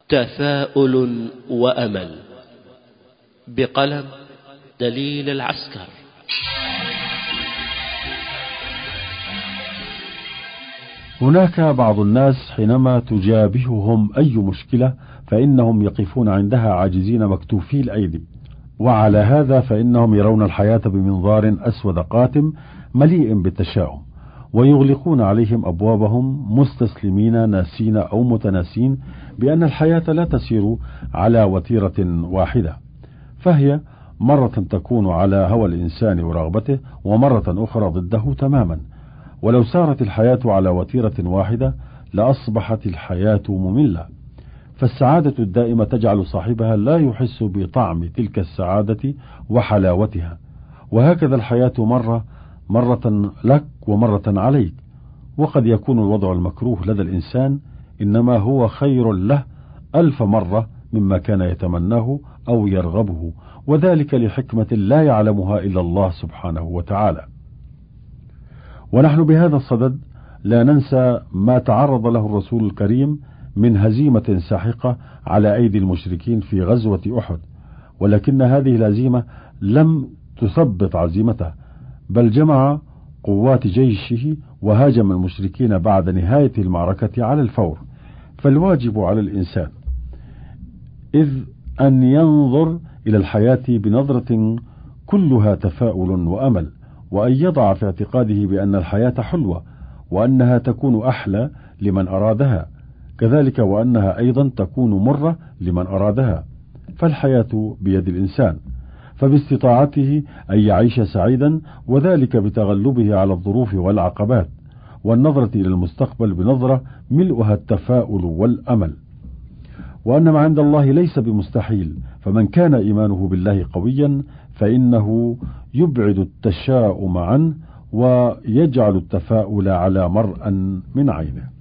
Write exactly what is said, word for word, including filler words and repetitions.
تفاؤل وأمل، بقلم دليل العسكر. هناك بعض الناس حينما تجابههم أي مشكلة فإنهم يقفون عندها عاجزين مكتوفي الأيدي، وعلى هذا فإنهم يرون الحياة بمنظار أسود قاتم مليء بالتشاؤم، ويغلقون عليهم أبوابهم مستسلمين ناسين أو متناسين بأن الحياة لا تسير على وتيرة واحدة، فهي مرة تكون على هوى الإنسان ورغبته، ومرة أخرى ضده تماما. ولو سارت الحياة على وتيرة واحدة لأصبحت الحياة مملة، فالسعادة الدائمة تجعل صاحبها لا يحس بطعم تلك السعادة وحلاوتها، وهكذا الحياة مرة مرة لك ومرة عليك. وقد يكون الوضع المكروه لدى الإنسان إنما هو خير له ألف مرة مما كان يتمناه أو يرغبه، وذلك لحكمة لا يعلمها إلا الله سبحانه وتعالى. ونحن بهذا الصدد لا ننسى ما تعرض له الرسول الكريم من هزيمة ساحقة على أيدي المشركين في غزوة أحد، ولكن هذه الهزيمة لم تثبط عزيمته، بل جمع قوات جيشه وهاجم المشركين بعد نهاية المعركة على الفور. فالواجب على الإنسان إذ أن ينظر إلى الحياة بنظرة كلها تفاؤل وأمل، وأن يضع في اعتقاده بأن الحياة حلوة، وأنها تكون أحلى لمن أرادها، كذلك وأنها أيضا تكون مرة لمن أرادها. فالحياة بيد الإنسان، فباستطاعته أن يعيش سعيدا، وذلك بتغلبه على الظروف والعقبات، والنظرة إلى المستقبل بنظرة ملؤها التفاؤل والأمل، وأن ما عند الله ليس بمستحيل. فمن كان إيمانه بالله قويا فإنه يبعد التشاؤم عنه ويجعل التفاؤل على مرء من عينه.